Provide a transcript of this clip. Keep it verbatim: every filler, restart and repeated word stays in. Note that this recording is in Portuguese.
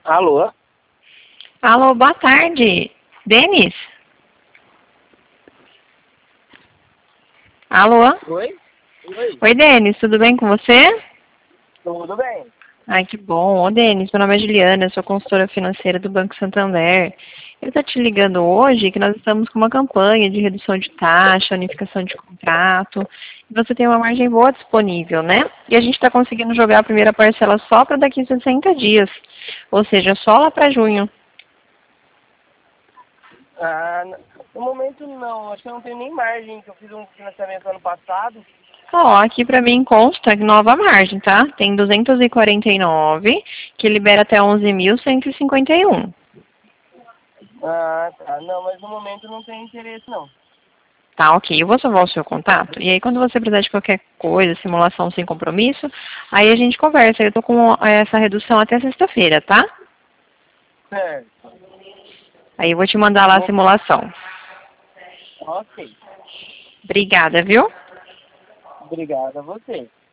Alô? Alô, boa tarde. Denis? Alô? Oi? Oi? Oi, Denis, tudo bem com você? Tudo bem? Ai, que bom. Ô, Denis, meu nome é Juliana, eu sou consultora financeira do Banco Santander. Eu estou te ligando hoje que nós estamos com uma campanha de redução de taxa, unificação de contrato. E você tem uma margem boa disponível, né? E a gente está conseguindo jogar a primeira parcela só para daqui a sessenta dias. Ou seja, só lá para junho. Ah, n- no momento não, acho que eu não tenho nem margem, que eu fiz um financiamento ano passado. Ó, aqui para mim consta nova margem, tá? Tem duzentos e quarenta e nove, que libera até onze mil cento e cinquenta e um. Ah, tá. Não, mas no momento não tem interesse não. Tá, ok. Eu vou salvar o seu contato. E aí, quando você precisar de qualquer coisa, simulação sem compromisso, aí a gente conversa. Eu tô com essa redução até sexta-feira, tá? Certo. Aí eu vou te mandar lá a Bom, simulação. ok. Obrigada, viu? Obrigado a você.